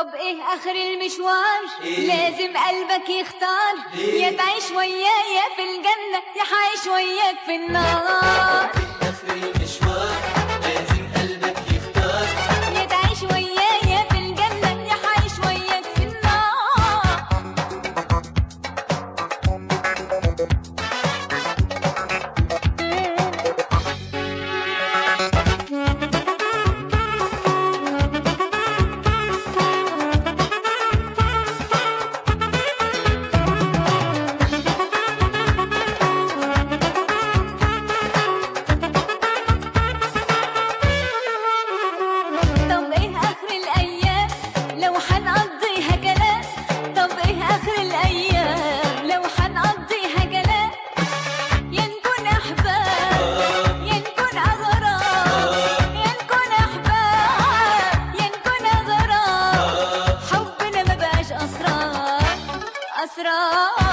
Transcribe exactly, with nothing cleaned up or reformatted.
طب ايه اخر المشوار؟ إيه؟ لازم قلبك يختار، إيه؟ يا تعيش ويايا في الجنة يا حعيش وياك في النار. آخر المشوار لازم قلبك يختار، يا تعيش ويايا في الجنة يا حعيش وياك في النار. طب ايه اخر الايام لو حنقضيها كلام؟ طب ايه اخر الايام لو حنقضيها كلام؟ يا نكون احباب يا نكون اغراب، يا نكون احباب يا نكون اغراب، حبنا ما بقاش اسرار اسرار.